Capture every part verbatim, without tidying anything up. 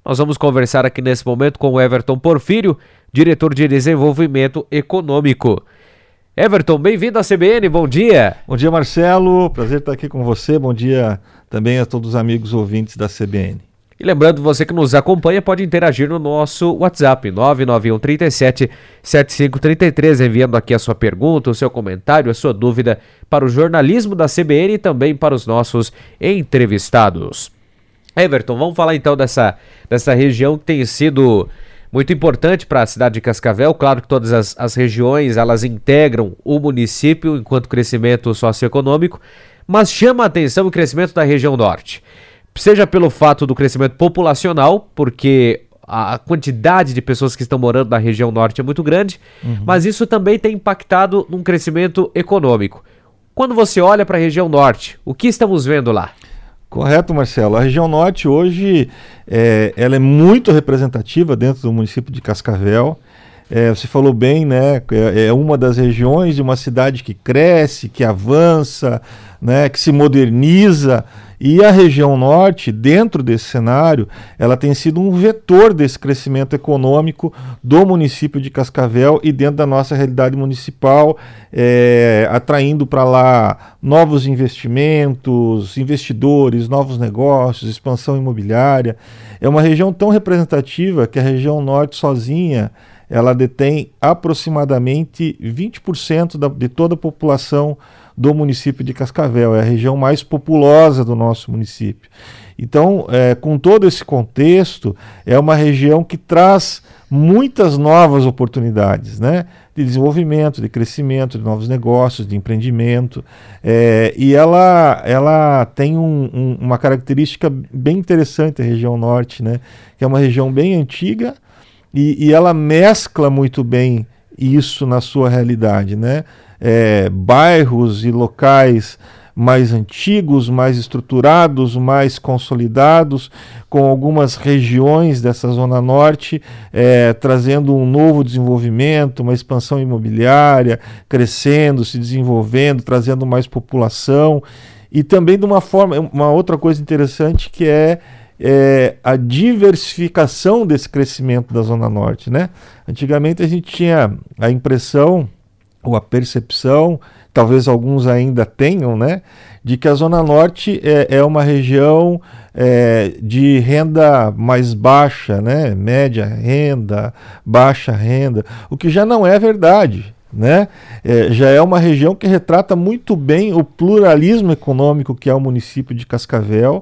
Nós vamos conversar aqui nesse momento com o Everton Porfírio, diretor de Desenvolvimento Econômico. Everton, bem-vindo à C B N, bom dia. Bom dia, Marcelo, prazer estar aqui com você, bom dia também a todos os amigos ouvintes da C B N. E lembrando, você que nos acompanha pode interagir no nosso WhatsApp, nove nove um, três sete, sete cinco três três, enviando aqui a sua pergunta, o seu comentário, a sua dúvida para o jornalismo da C B N e também para os nossos entrevistados. Everton, vamos falar então dessa, dessa região que tem sido muito importante para a cidade de Cascavel. Claro que todas as, as regiões, elas integram o município enquanto crescimento socioeconômico, mas chama a atenção o crescimento da região norte. Seja pelo fato do crescimento populacional, porque a quantidade de pessoas que estão morando na região norte é muito grande, uhum. mas isso também tem impactado num crescimento econômico. Quando você olha para a região norte, o que estamos vendo lá? Correto, Marcelo. A região norte hoje é, ela é muito representativa dentro do município de Cascavel. É, você falou bem, né? É, é uma das regiões de uma cidade que cresce, que avança, né? Que se moderniza. E a região norte, dentro desse cenário, ela tem sido um vetor desse crescimento econômico do município de Cascavel e dentro da nossa realidade municipal, é, atraindo para lá novos investimentos, investidores, novos negócios, expansão imobiliária. É uma região tão representativa que a região norte sozinha, ela detém aproximadamente vinte por cento da, de toda a população do município de Cascavel. É a região mais populosa do nosso município. Então, é, com todo esse contexto, é uma região que traz muitas novas oportunidades, né? De desenvolvimento, de crescimento, de novos negócios, de empreendimento. É, e ela, ela tem um, um, uma característica bem interessante, a região norte, né? Que é uma região bem antiga, E, e ela mescla muito bem isso na sua realidade, né? É, bairros e locais mais antigos, mais estruturados, mais consolidados, com algumas regiões dessa zona norte é, trazendo um novo desenvolvimento, uma expansão imobiliária, crescendo, se desenvolvendo, trazendo mais população. E também de uma forma, uma outra coisa interessante que é É, a diversificação desse crescimento da Zona Norte, né? Antigamente a gente tinha a impressão ou a percepção, talvez alguns ainda tenham, né? De que a Zona Norte é, é uma região é, de renda mais baixa, né? Média renda, baixa renda, o que já não é verdade. Né? É, já é uma região que retrata muito bem o pluralismo econômico que é o município de Cascavel,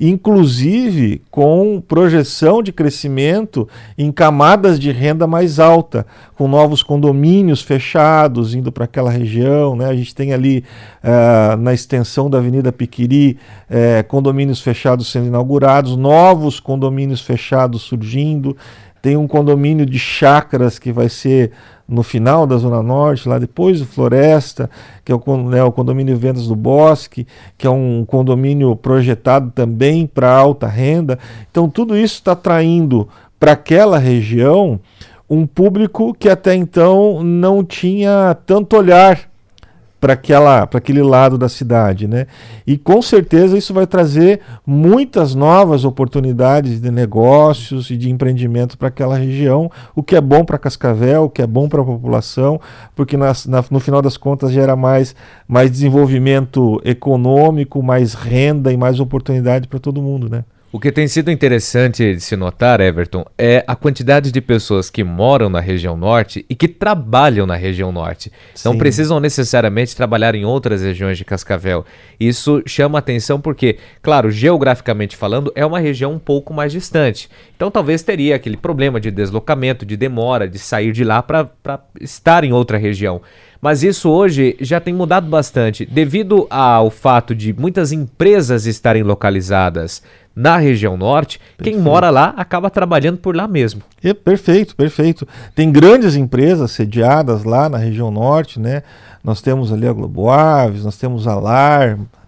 inclusive com projeção de crescimento em camadas de renda mais alta, com novos condomínios fechados indo para aquela região, né? A gente tem ali uh, na extensão da Avenida Piquiri uh, condomínios fechados sendo inaugurados, novos condomínios fechados surgindo. Tem um condomínio de chácaras que vai ser no final da Zona Norte, lá depois do Floresta, que é o, né, o condomínio Vendas do Bosque, que é um condomínio projetado também para alta renda. Então tudo isso está atraindo para aquela região um público que até então não tinha tanto olhar para aquela, para aquele lado da cidade, né? E com certeza isso vai trazer muitas novas oportunidades de negócios e de empreendimento para aquela região, o que é bom para Cascavel, o que é bom para a população, porque nas, na, no final das contas gera mais, mais desenvolvimento econômico, mais renda e mais oportunidade para todo mundo, né? O que tem sido interessante de se notar, Everton, é a quantidade de pessoas que moram na região norte e que trabalham na região norte. Sim. Não precisam necessariamente trabalhar em outras regiões de Cascavel. Isso chama atenção porque, claro, geograficamente falando, é uma região um pouco mais distante. Então talvez teria aquele problema de deslocamento, de demora, de sair de lá para estar em outra região. Mas isso hoje já tem mudado bastante, devido ao fato de muitas empresas estarem localizadas na região norte. Perfeito. Quem mora lá acaba trabalhando por lá mesmo. É, perfeito, perfeito. Tem grandes empresas sediadas lá na região norte, né? Nós temos ali a Globo Aves, nós temos a Lar,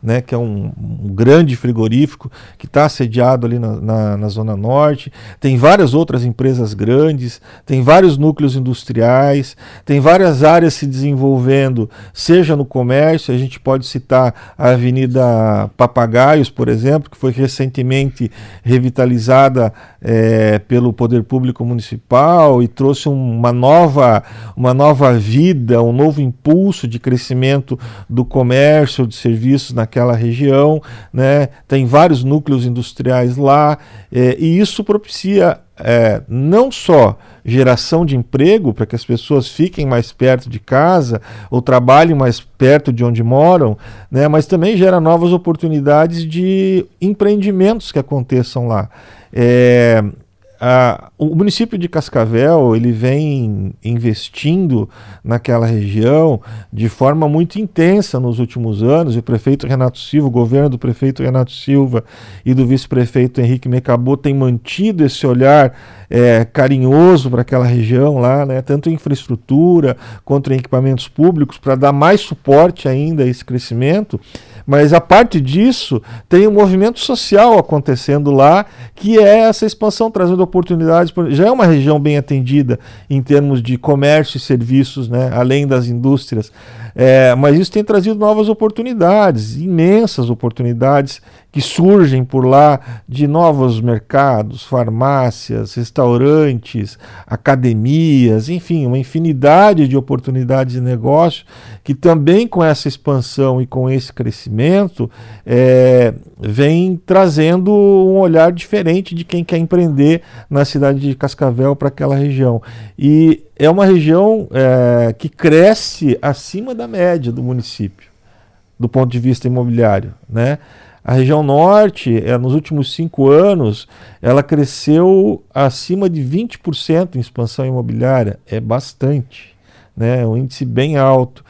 né, que é um, um grande frigorífico que está sediado ali na, na, na Zona Norte. Tem várias outras empresas grandes, tem vários núcleos industriais, tem várias áreas se desenvolvendo, seja no comércio, a gente pode citar a Avenida Papagaios, por exemplo, que foi recentemente revitalizada é, pelo Poder Público Municipal e trouxe uma nova, uma nova vida, um novo impulso de crescimento do comércio, de serviços naquela região, né? Tem vários núcleos industriais lá, é, e isso propicia é, não só geração de emprego para que as pessoas fiquem mais perto de casa ou trabalhem mais perto de onde moram, né? Mas também gera novas oportunidades de empreendimentos que aconteçam lá. É, A, o município de Cascavel ele vem investindo naquela região de forma muito intensa nos últimos anos. O prefeito Renato Silva, o governo do prefeito Renato Silva e do vice-prefeito Henrique Mecabot tem mantido esse olhar é, carinhoso para aquela região lá, né, tanto em infraestrutura quanto em equipamentos públicos, para dar mais suporte ainda a esse crescimento. Mas a parte disso, tem um movimento social acontecendo lá, que é essa expansão trazendo oportunidades. Já é uma região bem atendida em termos de comércio e serviços, né, além das indústrias, é, mas isso tem trazido novas oportunidades, imensas oportunidades que surgem por lá, de novos mercados, farmácias, restaurantes, academias, enfim, uma infinidade de oportunidades de negócio que também com essa expansão e com esse crescimento é, vem trazendo um olhar diferente de quem quer empreender na cidade de Cascavel para aquela região. E é uma região é, que cresce acima da média do município, do ponto de vista imobiliário, né? A região norte, é, nos últimos cinco anos, ela cresceu acima de vinte por cento em expansão imobiliária. É bastante, né? É um índice bem alto.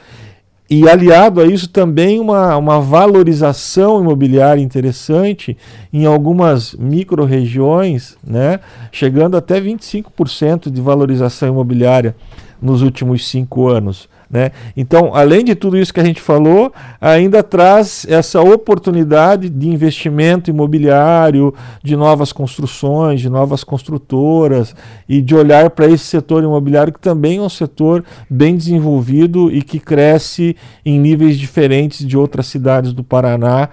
E aliado a isso também uma, uma valorização imobiliária interessante em algumas micro-regiões, né? Chegando até vinte e cinco por cento de valorização imobiliária nos últimos cinco anos. Né? Então, além de tudo isso que a gente falou, ainda traz essa oportunidade de investimento imobiliário, de novas construções, de novas construtoras e de olhar para esse setor imobiliário que também é um setor bem desenvolvido e que cresce em níveis diferentes de outras cidades do Paraná,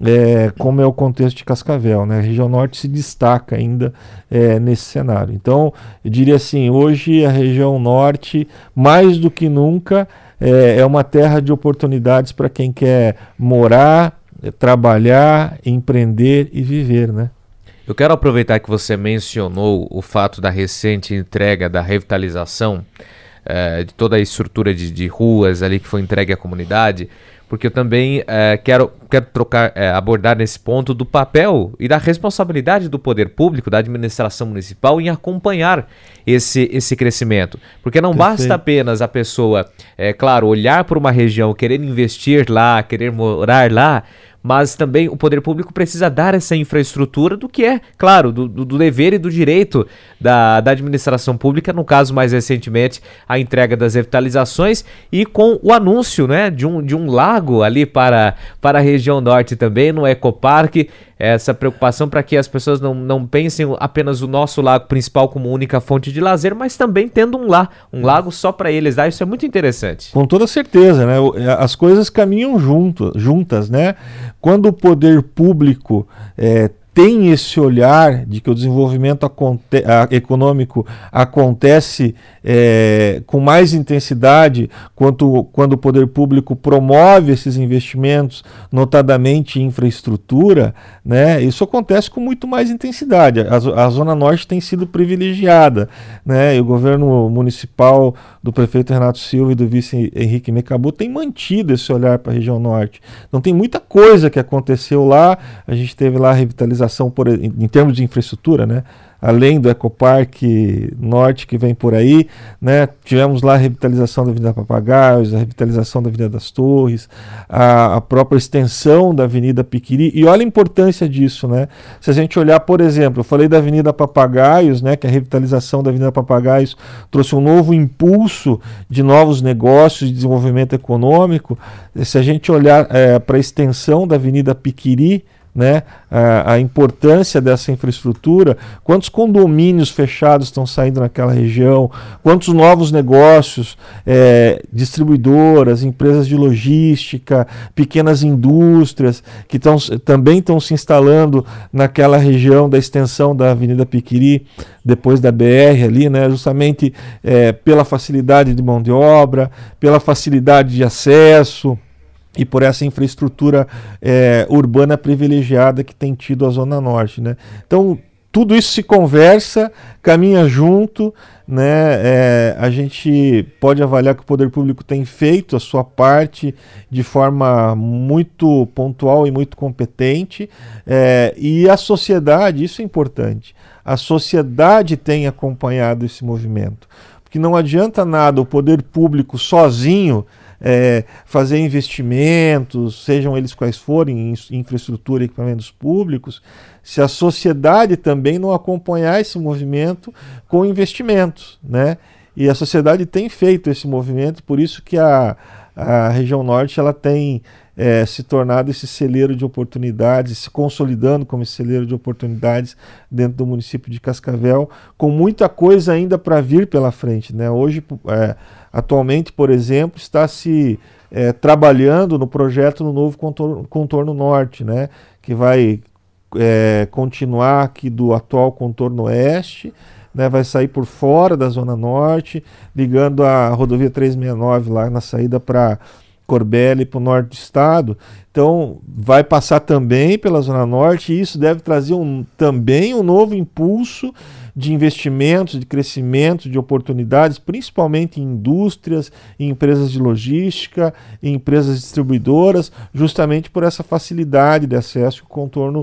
É, como é o contexto de Cascavel, né? A região norte se destaca ainda é, nesse cenário. Então, eu diria assim, hoje a região norte, mais do que nunca, é, é uma terra de oportunidades para quem quer morar, é, trabalhar, empreender e viver, né? Eu quero aproveitar que você mencionou o fato da recente entrega da revitalização é, de toda a estrutura de, de ruas ali que foi entregue à comunidade, porque eu também é, quero, quero trocar, é, abordar nesse ponto do papel e da responsabilidade do poder público, da administração municipal em acompanhar esse, esse crescimento. Porque não Perfeito. Basta apenas a pessoa, é claro, olhar para uma região, querer investir lá, querer morar lá, mas também o poder público precisa dar essa infraestrutura do que é, claro, do, do dever e do direito da, da administração pública, no caso mais recentemente a entrega das revitalizações e com o anúncio, né, de, um, de um lago ali para, para a região norte também, no Ecoparque, essa preocupação para que as pessoas não, não pensem apenas o nosso lago principal como única fonte de lazer, mas também tendo um, lá, um lago só para eles lá, isso é muito interessante. Com toda certeza, né? As coisas caminham junto, juntas, né? Quando o poder público é, tem esse olhar de que o desenvolvimento aconte- econômico acontece é, com mais intensidade quanto, quando o poder público promove esses investimentos, notadamente em infraestrutura, né, isso acontece com muito mais intensidade. A, a Zona Norte tem sido privilegiada, né, e o governo municipal do prefeito Renato Silva e do vice Henrique Mecabot tem mantido esse olhar para a região norte. Então tem muita coisa que aconteceu lá, a gente teve lá a revitalização revitalização por, em, em termos de infraestrutura, né? Além do Ecoparque Norte que vem por aí, né? Tivemos lá a revitalização da Avenida Papagaios, a revitalização da Avenida das Torres, a, a própria extensão da Avenida Piquiri, e olha a importância disso, né? Se a gente olhar, por exemplo, eu falei da Avenida Papagaios, né? Que a revitalização da Avenida Papagaios trouxe um novo impulso de novos negócios, de desenvolvimento econômico. Se a gente olhar é, para a extensão da Avenida Piquiri, né, a, a importância dessa infraestrutura, quantos condomínios fechados estão saindo naquela região, quantos novos negócios, é, distribuidoras, empresas de logística, pequenas indústrias que tão, também estão se instalando naquela região da extensão da Avenida Piquiri, depois da B R ali, né, justamente é, pela facilidade de mão de obra, pela facilidade de acesso, e por essa infraestrutura é, urbana privilegiada que tem tido a Zona Norte, né? Então, tudo isso se conversa, caminha junto, né? É, a gente pode avaliar que o poder público tem feito a sua parte de forma muito pontual e muito competente, é, e a sociedade, isso é importante, a sociedade tem acompanhado esse movimento, porque não adianta nada o poder público sozinho É, fazer investimentos, sejam eles quais forem, em infraestrutura e equipamentos públicos, se a sociedade também não acompanhar esse movimento com investimentos, né? E a sociedade tem feito esse movimento, por isso que a, a região norte ela tem é, se tornado esse celeiro de oportunidades, se consolidando como esse celeiro de oportunidades dentro do município de Cascavel, com muita coisa ainda para vir pela frente, né? Hoje, é, atualmente, por exemplo, está se é, trabalhando no projeto do novo contorno, contorno norte, né? Que vai é, continuar aqui do atual contorno oeste, né? Vai sair por fora da Zona Norte, ligando a rodovia trezentos e sessenta e nove lá na saída para Corbélia e para o norte do estado. Então vai passar também pela Zona Norte, e isso deve trazer um, também um novo impulso de investimentos, de crescimento, de oportunidades, principalmente em indústrias, em empresas de logística, em empresas distribuidoras, justamente por essa facilidade de acesso que o contorno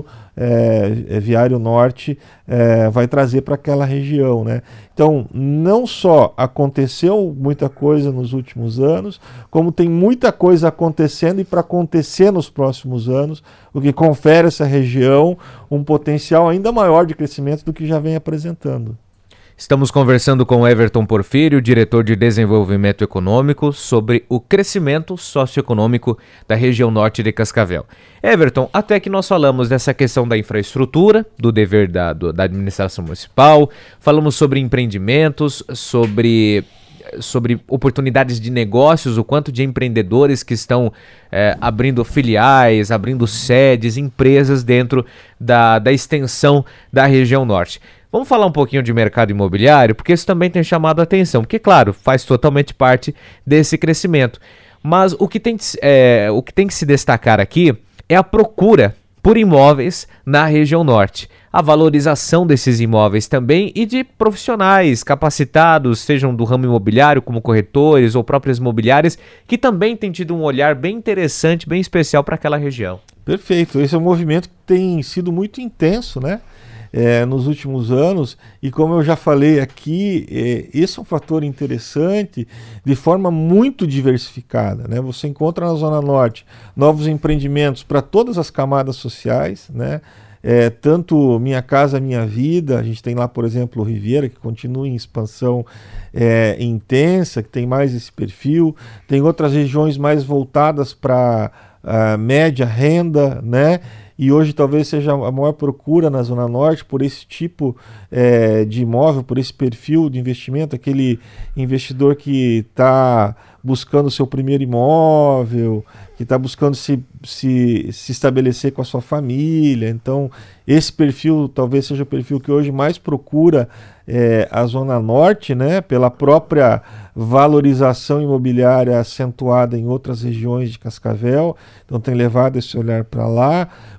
é, viário norte é, vai trazer para aquela região, né? Então, não só aconteceu muita coisa nos últimos anos, como tem muita coisa acontecendo e para acontecer nos próximos anos, o que confere a essa região um potencial ainda maior de crescimento do que já vem apresentando. Estamos conversando com Everton Porfírio, diretor de Desenvolvimento Econômico, sobre o crescimento socioeconômico da região norte de Cascavel. Everton, até que nós falamos dessa questão da infraestrutura, do dever da, do, da administração municipal, falamos sobre empreendimentos, sobre... sobre oportunidades de negócios, o quanto de empreendedores que estão é, abrindo filiais, abrindo sedes, empresas dentro da, da extensão da região norte. Vamos falar um pouquinho de mercado imobiliário, porque isso também tem chamado a atenção, porque, claro, faz totalmente parte desse crescimento. Mas o que tem, é, o que tem que se destacar aqui é a procura por imóveis na região norte. A valorização desses imóveis também e de profissionais capacitados, sejam do ramo imobiliário, como corretores ou próprias imobiliárias, que também têm tido um olhar bem interessante, bem especial para aquela região. Perfeito, esse é um movimento que tem sido muito intenso, né? É, nos últimos anos, e como eu já falei aqui, é, esse é um fator interessante de forma muito diversificada, né? Você encontra na Zona Norte novos empreendimentos para todas as camadas sociais, né? É, tanto Minha Casa Minha Vida, a gente tem lá, por exemplo, o Riviera, que continua em expansão é, intensa, que tem mais esse perfil, tem outras regiões mais voltadas para uh, média renda, né? E hoje talvez seja a maior procura na Zona Norte por esse tipo é, de imóvel, por esse perfil de investimento, aquele investidor que está buscando o seu primeiro imóvel, que está buscando se, se, se estabelecer com a sua família. Então, esse perfil talvez seja o perfil que hoje mais procura é, a Zona Norte, né, pela própria valorização imobiliária acentuada em outras regiões de Cascavel. Então, tem levado esse olhar para lá,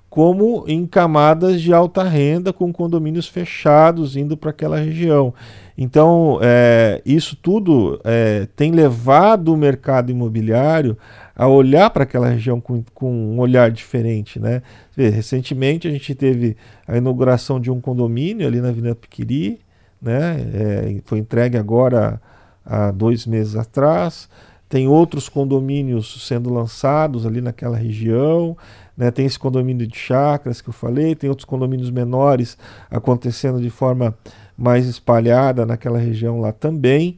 como em camadas de alta renda, com condomínios fechados indo para aquela região. Então, é, isso tudo é, tem levado o mercado imobiliário a olhar para aquela região com, com um olhar diferente, né? Recentemente a gente teve a inauguração de um condomínio ali na Avenida Piquiri, né? É, foi entregue agora há dois meses atrás. Tem outros condomínios sendo lançados ali naquela região, né? Tem esse condomínio de chácaras que eu falei, tem outros condomínios menores acontecendo de forma mais espalhada naquela região lá também.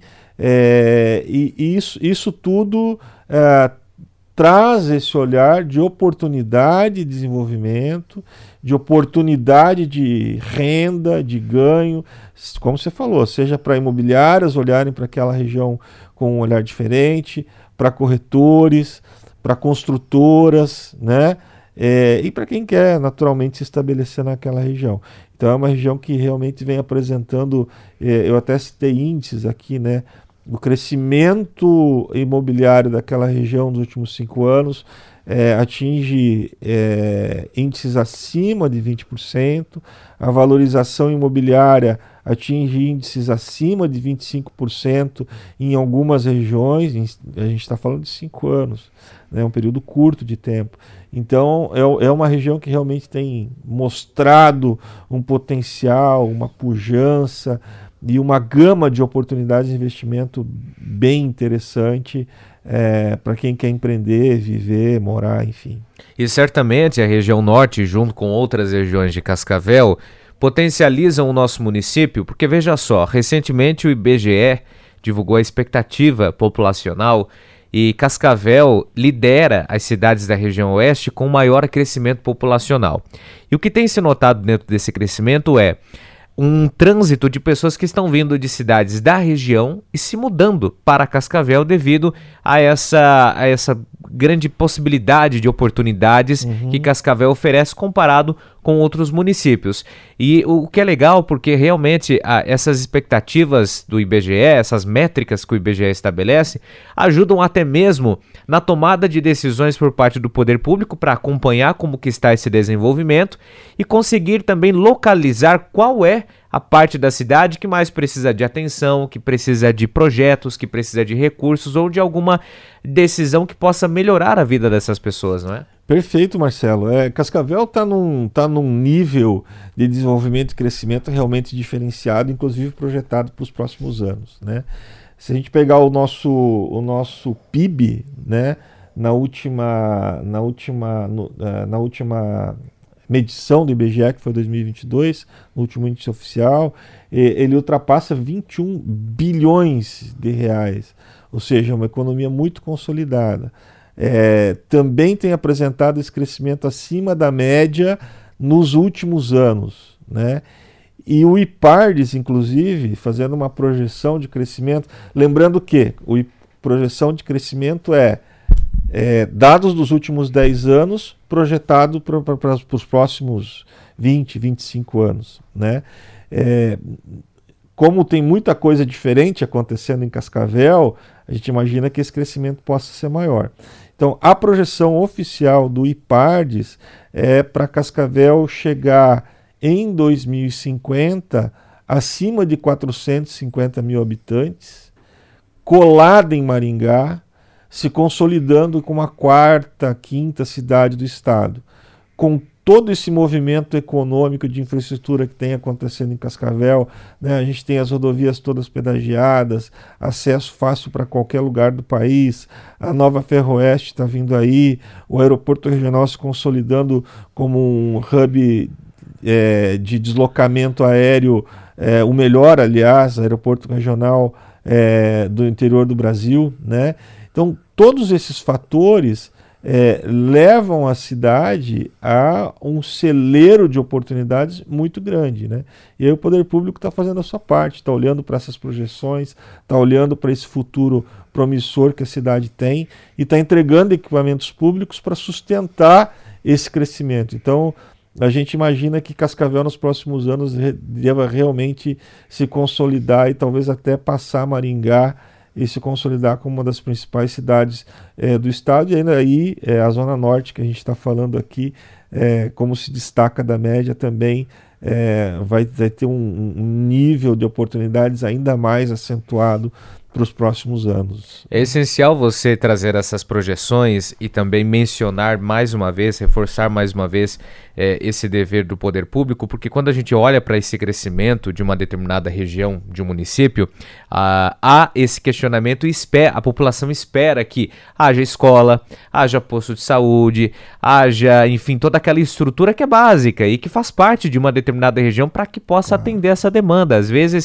É, e, e isso, isso tudo é, traz esse olhar de oportunidade de desenvolvimento, de oportunidade de renda, de ganho, como você falou, seja para imobiliárias olharem para aquela região com um olhar diferente, para corretores, para construtoras, né? É, e para quem quer naturalmente se estabelecer naquela região. Então é uma região que realmente vem apresentando, é, eu até citei índices aqui, né? O crescimento imobiliário daquela região nos últimos cinco anos é, atinge é, índices acima de vinte por cento, a valorização imobiliária atinge índices acima de vinte e cinco por cento em algumas regiões, a gente está falando de cinco anos, né, um período curto de tempo. Então é, é uma região que realmente tem mostrado um potencial, uma pujança e uma gama de oportunidades de investimento bem interessante é, para quem quer empreender, viver, morar, enfim. E certamente a região norte, junto com outras regiões de Cascavel, potencializam o nosso município, porque veja só, recentemente o I B G E divulgou a expectativa populacional e Cascavel lidera as cidades da região oeste com maior crescimento populacional. E o que tem se notado dentro desse crescimento é um trânsito de pessoas que estão vindo de cidades da região e se mudando para Cascavel devido a essa, a essa grande possibilidade de oportunidades uhum. que Cascavel oferece comparado com outros municípios. E o que é legal, porque realmente ah, essas expectativas do I B G E, essas métricas que o I B G E estabelece, ajudam até mesmo na tomada de decisões por parte do poder público para acompanhar como que está esse desenvolvimento e conseguir também localizar qual é a parte da cidade que mais precisa de atenção, que precisa de projetos, que precisa de recursos ou de alguma decisão que possa melhorar a vida dessas pessoas, não é? Perfeito, Marcelo. É, Cascavel está num, tá num nível de desenvolvimento e crescimento realmente diferenciado, inclusive projetado para os próximos anos, né? Se a gente pegar o nosso, o nosso P I B, né, na última, na última, no, uh, na última medição do I B G E, que foi dois mil e vinte e dois, no último índice oficial, ele ultrapassa vinte e um bilhões de reais, ou seja, uma economia muito consolidada. É, também tem apresentado esse crescimento acima da média nos últimos anos, né? E o IPARDES, inclusive, fazendo uma projeção de crescimento, lembrando que a projeção de crescimento é, é dados dos últimos dez anos projetado para os próximos vinte, vinte e cinco anos, né? É, como tem muita coisa diferente acontecendo em Cascavel, a gente imagina que esse crescimento possa ser maior. Então, a projeção oficial do IPARDES é para Cascavel chegar em dois mil e cinquenta acima de quatrocentos e cinquenta mil habitantes, colada em Maringá, se consolidando como a quarta, quinta cidade do estado. Com todo esse movimento econômico de infraestrutura que tem acontecendo em Cascavel, né, a gente tem as rodovias todas pedagiadas, acesso fácil para qualquer lugar do país, a nova Ferroeste está vindo aí, o aeroporto regional se consolidando como um hub é, de deslocamento aéreo, é, o melhor, aliás, aeroporto regional é, do interior do Brasil, né? Então, todos esses fatores É, levam a cidade a um celeiro de oportunidades muito grande, né? E aí o poder público está fazendo a sua parte, está olhando para essas projeções, está olhando para esse futuro promissor que a cidade tem e está entregando equipamentos públicos para sustentar esse crescimento. Então, a gente imagina que Cascavel nos próximos anos re- deva realmente se consolidar e talvez até passar Maringá e se consolidar como uma das principais cidades é, do estado. E ainda aí é, a Zona Norte, que a gente está falando aqui, é, como se destaca da média, também é, vai, vai ter um, um nível de oportunidades ainda mais acentuado para os próximos anos. É essencial você trazer essas projeções e também mencionar mais uma vez, reforçar mais uma vez é, esse dever do poder público, porque quando a gente olha para esse crescimento de uma determinada região, de um município, ah, há esse questionamento e espera, a população espera que haja escola, haja posto de saúde, haja, enfim, toda aquela estrutura que é básica e que faz parte de uma determinada região para que possa Claro. atender essa demanda. Às vezes,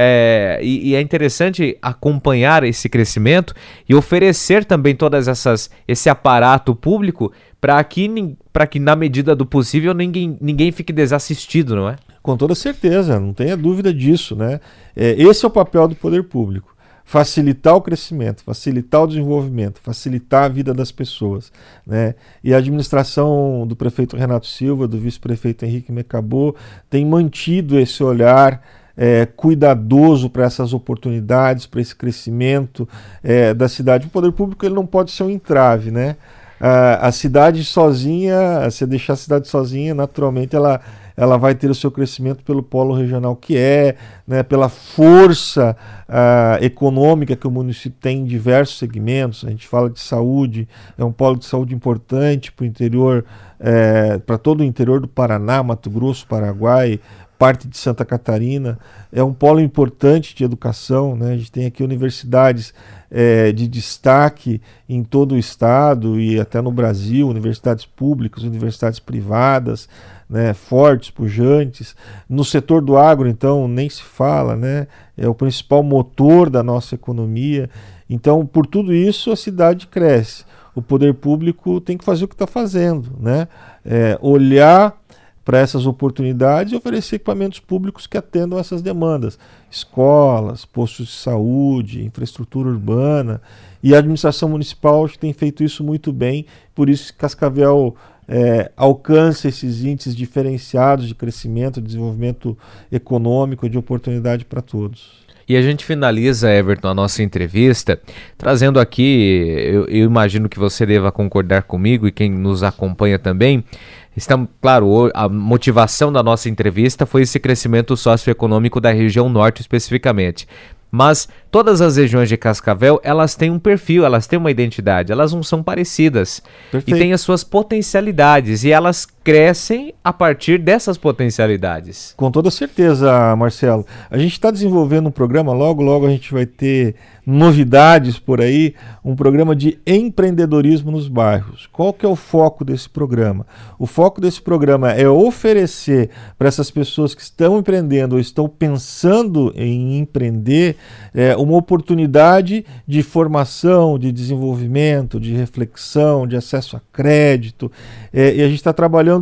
é, e, e é interessante acompanhar esse crescimento e oferecer também todas essas esse aparato público para que para que na medida do possível ninguém ninguém fique desassistido, não é? Com toda certeza, não tenha dúvida disso, né? É, esse é o papel do poder público: facilitar o crescimento, facilitar o desenvolvimento, facilitar a vida das pessoas, né? E a administração do prefeito Renato Silva, do vice-prefeito Henrique Mecabô, tem mantido esse olhar É, cuidadoso para essas oportunidades, para esse crescimento é, da cidade. O poder público ele não pode ser um entrave, né? A, a cidade sozinha, se deixar a cidade sozinha, naturalmente ela, ela vai ter o seu crescimento pelo polo regional que é, né, pela força a, econômica que o município tem em diversos segmentos. A gente fala de saúde, é um polo de saúde importante para o interior, é, para todo o interior do Paraná, Mato Grosso, Paraguai, parte de Santa Catarina. É um polo importante de educação, né? A gente tem aqui universidades é, de destaque em todo o estado e até no Brasil, universidades públicas, universidades privadas, né? Fortes, pujantes. No setor do agro, então, nem se fala, né? É o principal motor da nossa economia. Então, por tudo isso, a cidade cresce. O poder público tem que fazer o que está fazendo, né? É, olhar para essas oportunidades e oferecer equipamentos públicos que atendam essas demandas. Escolas, postos de saúde, infraestrutura urbana. E a administração municipal acho que tem feito isso muito bem, por isso que Cascavel é, alcança esses índices diferenciados de crescimento, de desenvolvimento econômico, de oportunidade para todos. E a gente finaliza, Everton, a nossa entrevista, trazendo aqui, eu, eu imagino que você deva concordar comigo e quem nos acompanha também. Estamos, claro, a motivação da nossa entrevista foi esse crescimento socioeconômico da região norte especificamente. Mas todas as regiões de Cascavel, elas têm um perfil, elas têm uma identidade, elas não são parecidas. Perfeito. E têm as suas potencialidades e elas crescem a partir dessas potencialidades. Com toda certeza, Marcelo. A gente está desenvolvendo um programa, logo, logo a gente vai ter novidades por aí, um programa de empreendedorismo nos bairros. Qual que é o foco desse programa? O foco desse programa é oferecer para essas pessoas que estão empreendendo ou estão pensando em empreender é, uma oportunidade de formação, de desenvolvimento, de reflexão, de acesso a crédito. É, e a gente está trabalhando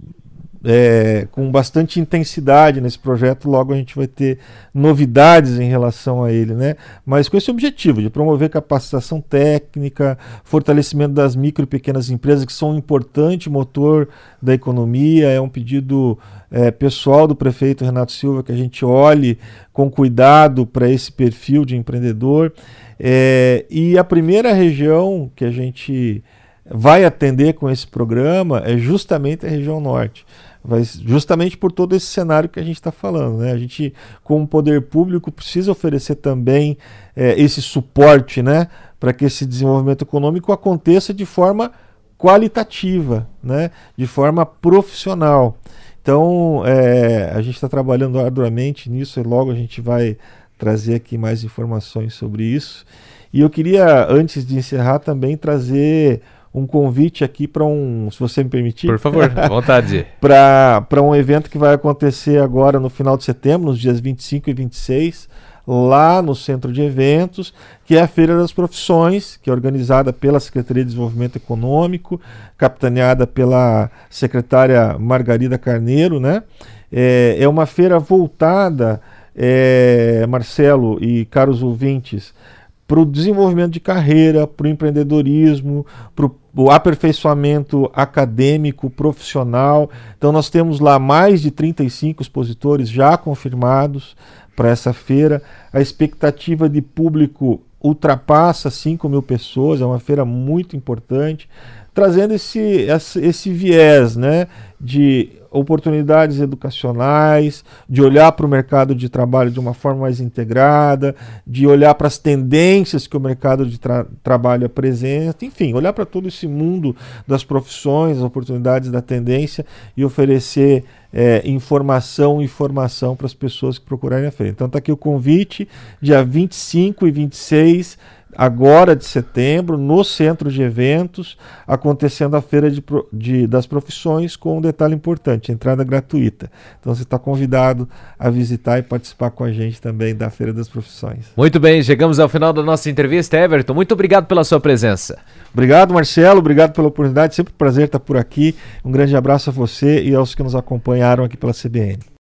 É, com bastante intensidade nesse projeto, logo a gente vai ter novidades em relação a ele, né? Mas com esse objetivo de promover capacitação técnica, fortalecimento das micro e pequenas empresas, que são um importante motor da economia. É um pedido é, pessoal do prefeito Renato Silva que a gente olhe com cuidado para esse perfil de empreendedor. É, e a primeira região que a gente vai atender com esse programa é justamente a região norte. Vai, justamente por todo esse cenário que a gente está falando, né? A gente, como poder público, precisa oferecer também é, esse suporte, né? Para que esse desenvolvimento econômico aconteça de forma qualitativa, né? De forma profissional. Então, é, a gente está trabalhando arduamente nisso e logo a gente vai trazer aqui mais informações sobre isso. E eu queria, antes de encerrar, também trazer um convite aqui para um, se você me permitir. Por favor, à vontade. Para um evento que vai acontecer agora no final de setembro, nos dias vinte e cinco e vinte e seis, lá no Centro de Eventos, que é a Feira das Profissões, que é organizada pela Secretaria de Desenvolvimento Econômico, capitaneada pela secretária Margarida Carneiro, né? É, é uma feira voltada, é, Marcelo e caros ouvintes, para o desenvolvimento de carreira, para o empreendedorismo, para o aperfeiçoamento acadêmico, profissional. Então nós temos lá mais de trinta e cinco expositores já confirmados para essa feira. A expectativa de público ultrapassa cinco mil pessoas, é uma feira muito importante, trazendo esse, esse, esse viés, né, de oportunidades educacionais, de olhar para o mercado de trabalho de uma forma mais integrada, de olhar para as tendências que o mercado de tra trabalho apresenta, enfim, olhar para todo esse mundo das profissões, as oportunidades da tendência e oferecer é, informação e formação para as pessoas que procurarem a feira. Então está aqui o convite, dia vinte e cinco e vinte e seis agora de setembro, no centro de eventos, acontecendo a Feira de, de, das Profissões, com um detalhe importante, entrada gratuita. Então você está convidado a visitar e participar com a gente também da Feira das Profissões. Muito bem, chegamos ao final da nossa entrevista, Everton. Muito obrigado pela sua presença. Obrigado, Marcelo, obrigado pela oportunidade, sempre um prazer estar por aqui. Um grande abraço a você e aos que nos acompanharam aqui pela C B N.